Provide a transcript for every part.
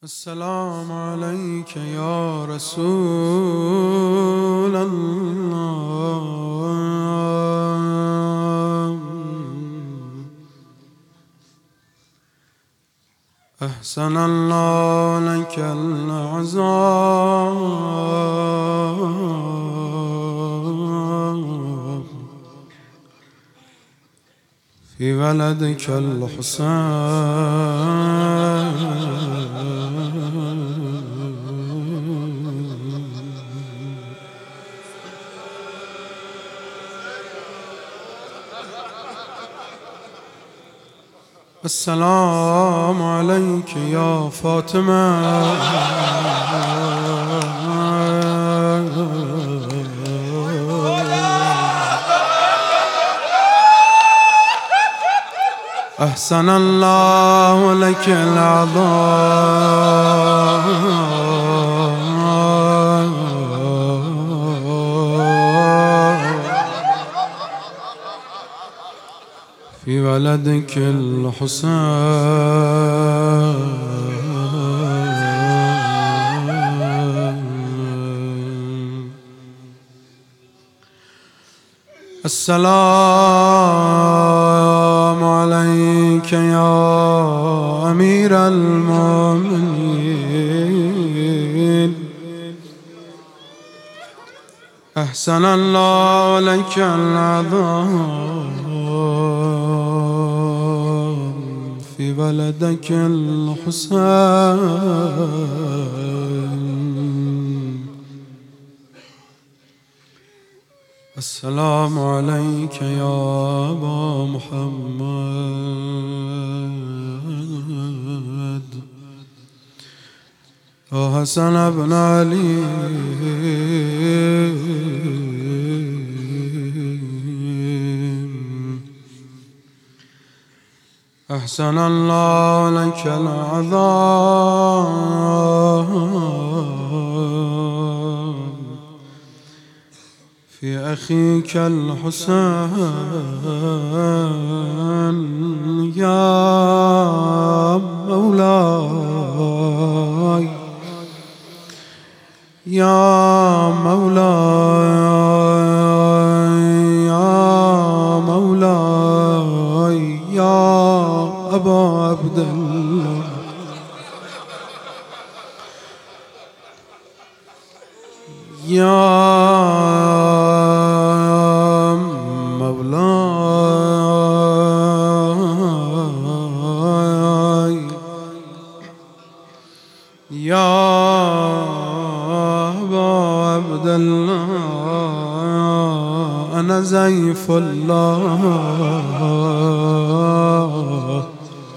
السلام عليك يا رسول الله. أحسن الله لك العذاب في ولدك الحسين. السلام عليك يا فاطمة. أحسن الله لك العذاب في ولدك الحسين. السلام عليك يا أمير المؤمنين. أحسن الله لك العذاب في ولدك الحسين. السلام عليك يا أبا محمد يا حسن بن علي. أحسن الله لك العذاب في أخيك الحسين. يا مولاي يا مولاي يا مولاي يا أبا عبد الله. يا مولاي يا أبا عبد الله. أنا زيف الله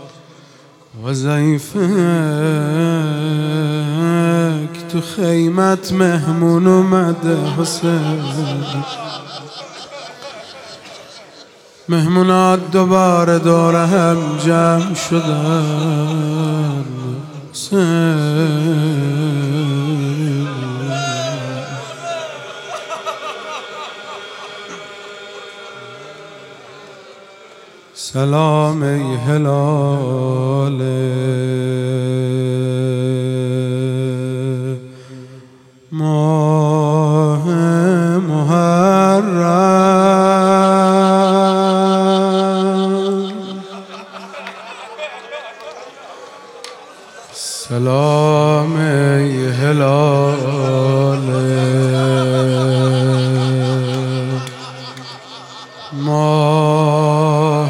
وزيفك تخيمة مهمون ومد حسين. مهمونات دوباره دور هم جمع شدن حسین. سلام ای هلال ماه محرم. سلام ای هلال ماه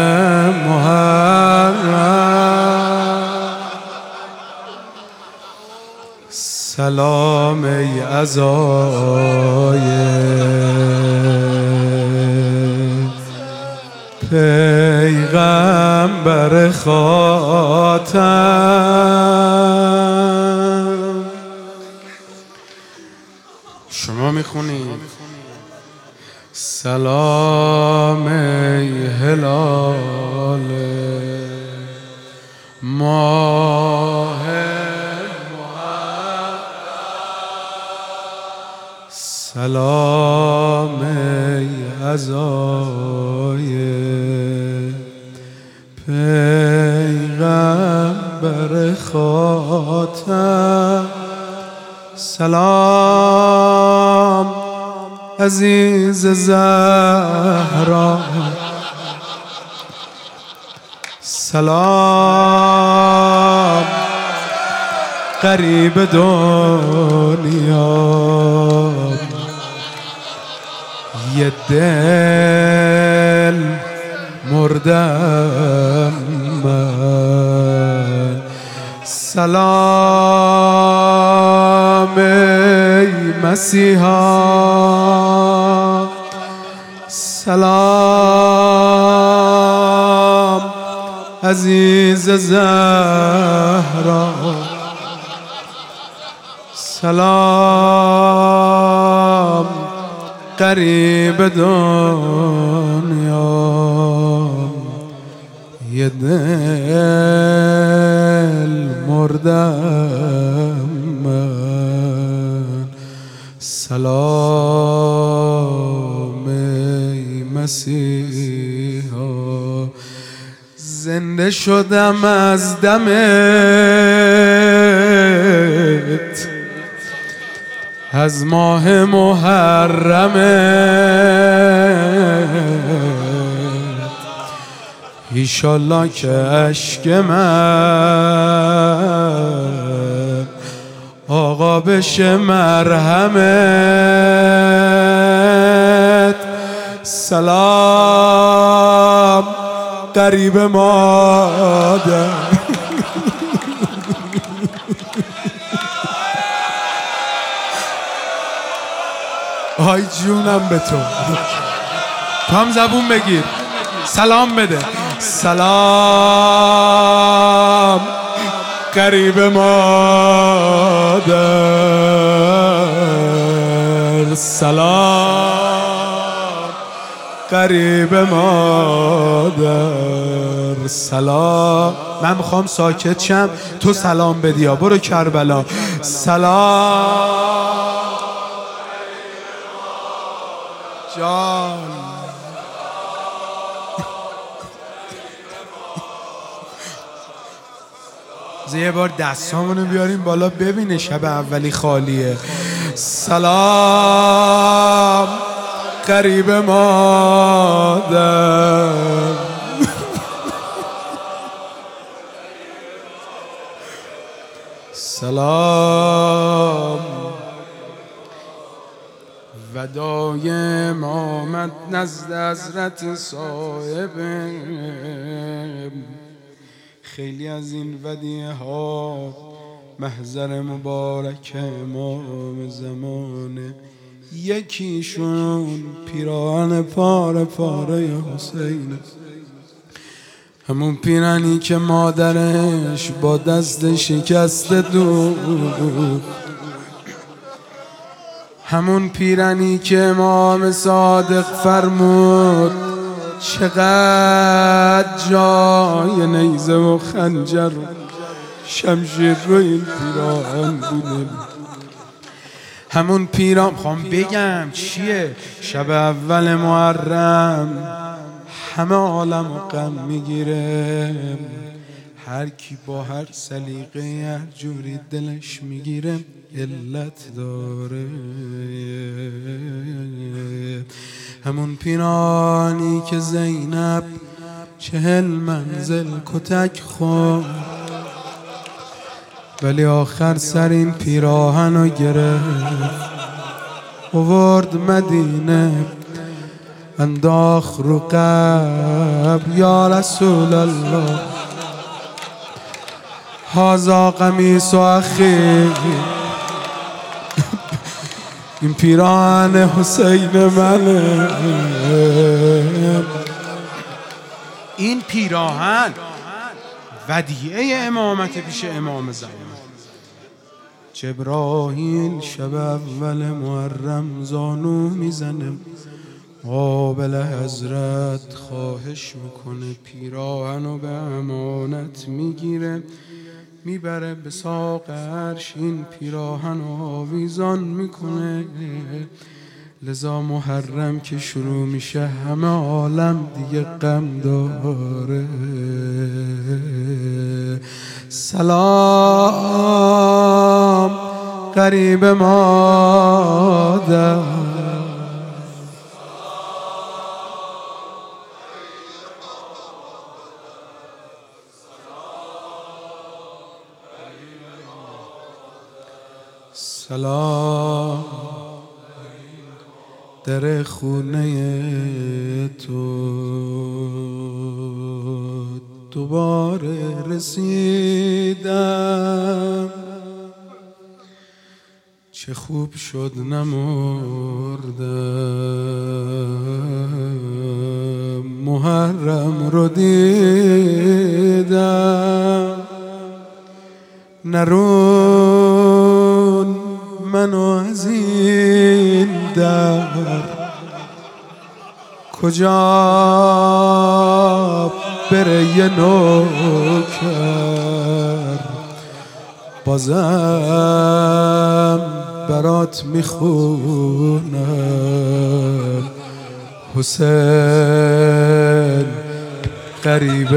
محرم. سلام ای عزای پیغمبر خاتم. شما میخونی سلام ای هلال ماه محرم. سلام ای عزای پیغمبر بر خاطر. سلام عزیز زهرا، سلام غریب دنیا، یه دل مردم من. سلام ای مسیحا، سلام عزیز زهرا، سلام غریب دنیا، یه دل مردم من. سلام ای مسیحا، زنده شدم از دمت، از ماه محرمت. ایشالله که اشک من آقا بشه مرهمت. سلام غریب مادر، آی جونم به تو هم زبون بگیر، سلام بده. سلام غریب مادر، سلام غریب مادر، سلام. من میخوام ساکت شم تو سلام بدی، برو کربلا. سلام جان. یه بار دستامونو بیاریم بالا ببینه شب اولی خالیه. سلام غریب مادر، سلام. ودای امامت نزد حضرت صاحب، خیلی از این ودیعه ها محضر مبارک امام زمانه. یکیشون پیراهن پاره پاره حسین، همون پیرانی که مادرش با دست شکسته دود، همون پیرانی که امام صادق فرمود چقدر جای نیزه و خنجر و شمشیر رو این پیراهن بوده. همون پیران خوام بگم چیه، شب اول محرم همه عالم و غم میگیره، هر کی با هر سلیقه هر جوری دلش میگیره علت داره. همون پیرانی که زینب 40 منزل کتک خورد، ولی آخر سر این پیراهن رو گرفت، آورد مدینه، انداخت رو قبر. یا رسول الله هذا قمیص اخی، این پیراهن حسین منه. این پیراهن ودیعه امامت پیش امام زمان. جبرائیل شب اول محرم زانو میزنه، قابل حضرت خواهش میکنه، پیراهنو به امانت میگیره، میبره به ساق عرش، این پیراهنو آویزان میکنه. لذا محرم که شروع میشه همه عالم دیگه غم داره. سلام غریب مادر، سلام در خونه تو دوباره رسیدم، چه خوب شد نمردم، محرم رو دیدم، نرون منو از این در، کجا بره یه نوکر، بازم برات میخونم، حسین غریب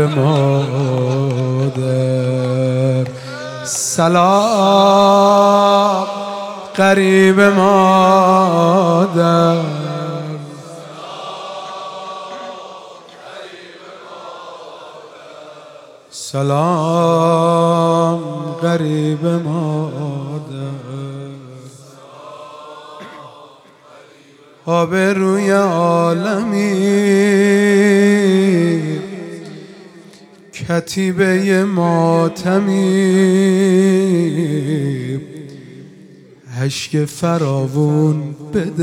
مادر، سلام غریب مادر، سلام غریب مادر، آبروی عالمی، کتیبه ماتمی، اشک فراوون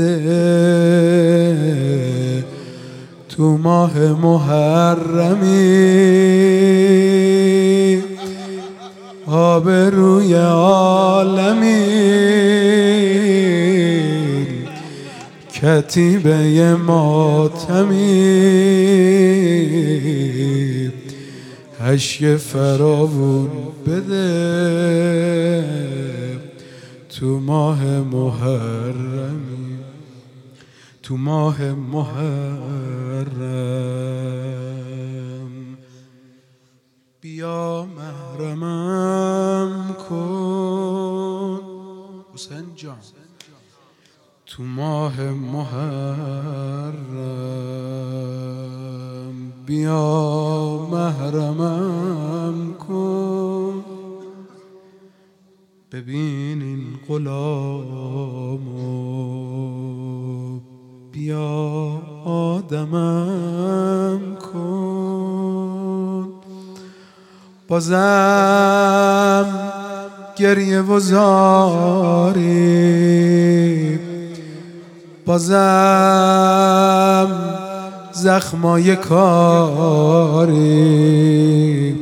بده تو ماه محرمی، آبروی عالمی، کتیبه ماتمی، اشک فراوون بده تو ماه محرمی، تو ماه محرم، بیا محرمم کن حسین جان، تو ماه محرم، بیا محرمم کن، ببین این غلامو، بیا آدمم کن، بازم گریه و زاری، بازم زخمای کاری،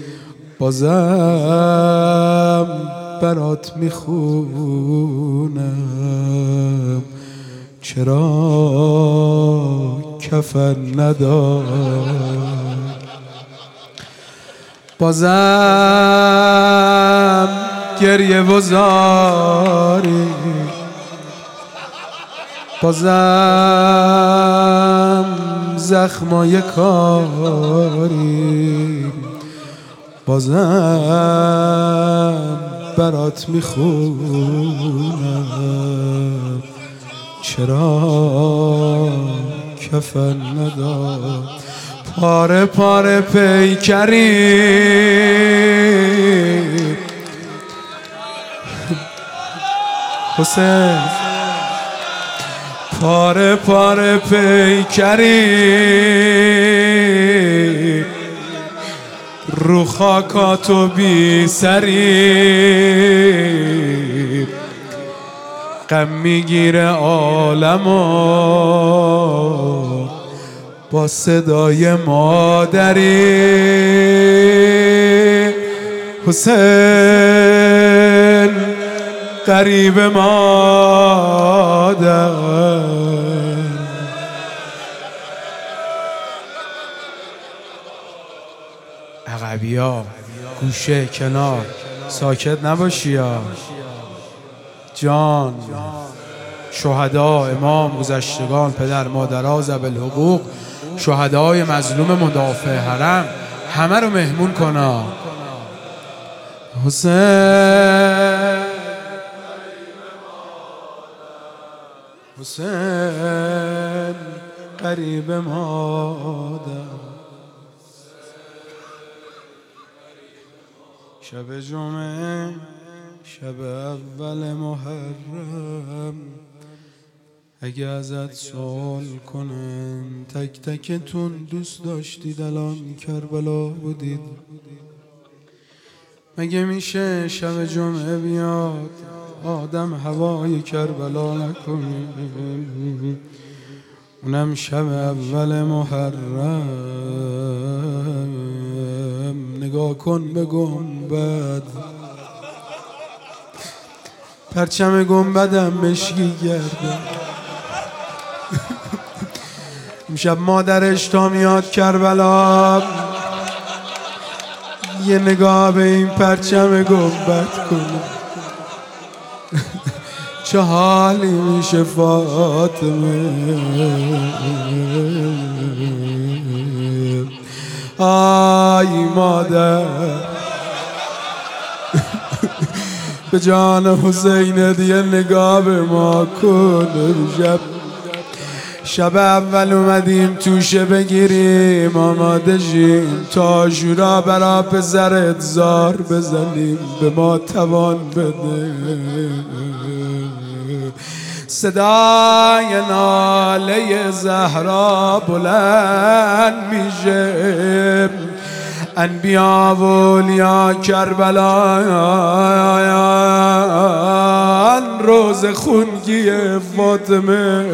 بازم برات میخونم، چرا کفن ندار، بازم گریه و زاری، بازم زخمای کاری، بازم برات میخونم، چرا کفن ندار، پاره پاره پیکری، حسین پاره پاره پیکری، رو خاکاتو بی سری، غم میگیره عالمو با صدای مادری، حسین غریب مادر، عقبیا گوشه کنار ساکت نباشی یا جان، شهدا، امام، گذشتگان، پدر مادرها، ذوی الحقوق، شهدای مظلوم مدافع حرم، همه رو مهمون کنا، حسین حسین قریب مادر شب جمعه شب اول محرم اگه ازت سوال کنن تک تکتون دوست داشتید الان کربلا بودید؟ مگه میشه شب جمعه بیاد آدم هوای کربلا نکنه؟ اونم شب اول محرم. نگاه کن به گنبد، پرچم گنبدم مشکی گرده. امشب مادرش تا میاد کربلا یه نگاه به این پرچم گنبد کنه. چه حالی میشه فاطمه؟ آی مادر به جان حسین یه نگاه به ما کن. شب اول اومدیم توشه بگیریم، آماده شیم تا عاشورا برا پسرت زار بزنیم. به ما توان بده. صدای ناله زهرا بلند میشه، انبیا و اولیا کربلایان روز خونگی فاطمه.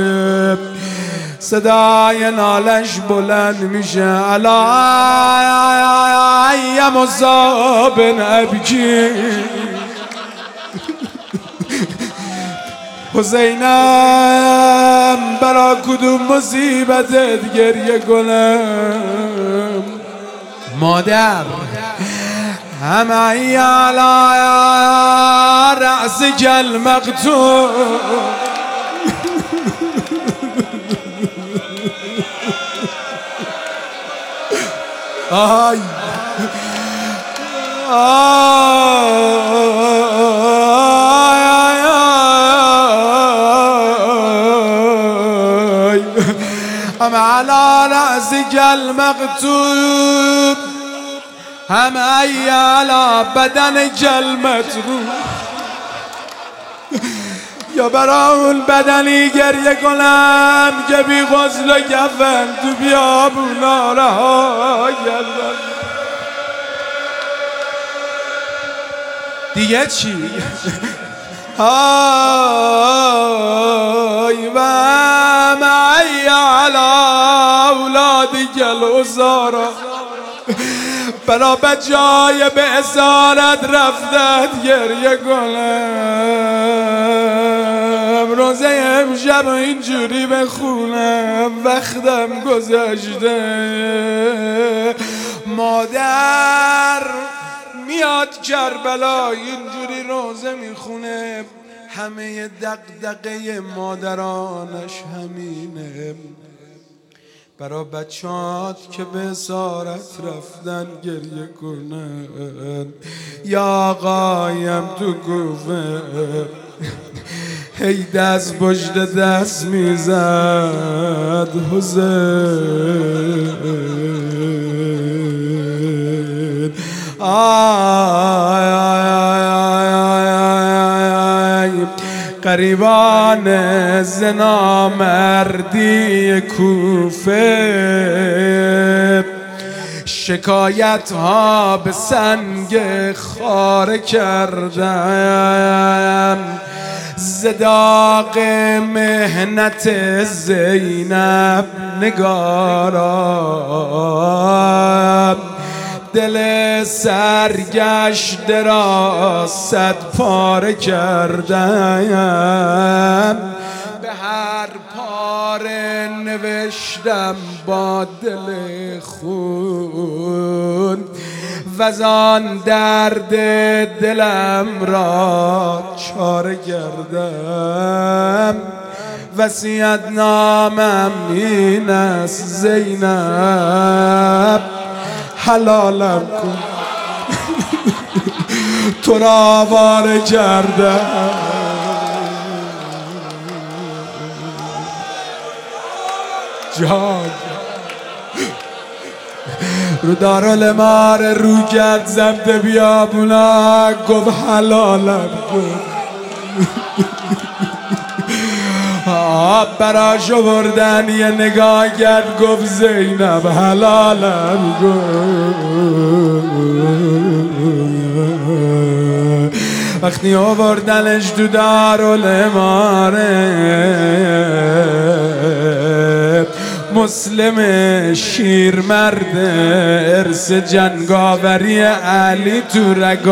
صدای نالش بلند میشه، علی مصاب ابکی. حسینم برا کدوم مصیبتت گریه کنم؟ مادر همه علی رأس کل مقتول. آی هم على رأسك المقتول، هم على بدنك المتروح. یا برا اون بدنی گریه کنم که بی غسل و کفن تو بیابونا رها کردن. دیگه چی؟ آی و معی علی اولادک الاسارا، برا بجای به اسارت رفتت گریه کنم. روزه امشب اینجوری بخونم وقتم گذشته. مادر میاد کربلا اینجوری روزه میخونه، همه دغدغه مادرانش همینه. برا بچات که به اسارت رفتن گریه کنن. یا آقایم تو کوفه هی دست پشت دست میزد حسین. آی قریبان زنا مردی کوفه، شکایت ها به سنگ خاره کردم. زداق مهنت زینب نگارا، دل سرگشته را صد پاره کردم. به هر پاره نوشتم با دل خون، وزان درد دلم را چاره کردم. وصیت نامم این است زینب حلالم کن. تو را آواره کرده. جان رو دارالمار رو کرد زمت بیابونا، گفت حلالم کن. آب براش بردن یه نگاه کرد گفت زینب حلالم کن. وقتی آوردنش تو دارالماره، مسلم شیرمرد ارث جنگاوری علی تو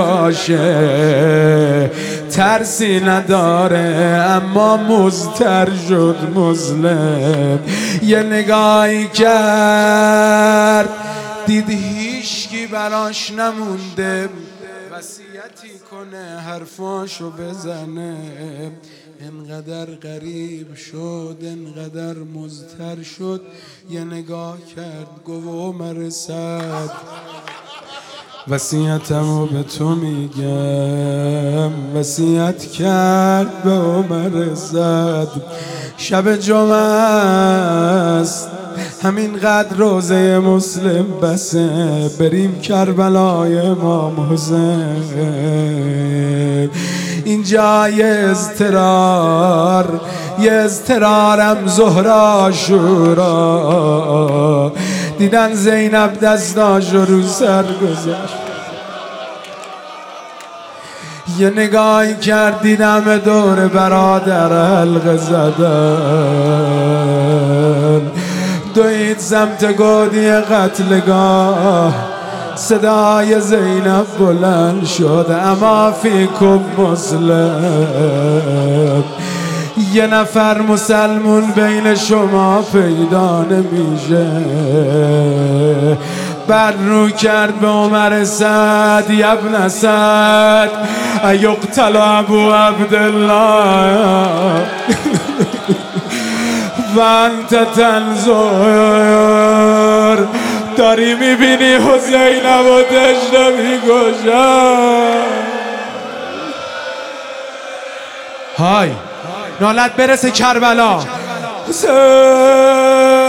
رگاشه، ترسی نداره اما مضطر شد مسلم. یه نگاهی کرد دید هیچکی براش نمونده، وصیتی کنه حرفاشو بزنه. انقدر غریب شد، انقدر مضطر شد، یه نگاه کرد گفت عمر سعد وصیتمو به تو میگم. وصیت کرد به عمر سعد شب جمعه است، همینقدر روزه مسلم بسه، بریم کربلای امام حسین. اینجا یه اضطرارم ظهر عاشورا، دیدن زینب دستاش رو سر گذاشت. یه نگاهی کرد دیدم دور برادر حلقه زدن، دوید سمت گودی قتلگاه. صدای زینب بلند شد اما فیکم مسلم، یه نفر مسلمون بین شما پیدا نمیشه. بعد رو کرد به عمر سعد، ابن سعد ایقتل ابو عبدالله و انت تنظر، داری میبینی حسین و دشت میگوشن. های نالت برسه کربلا. حسین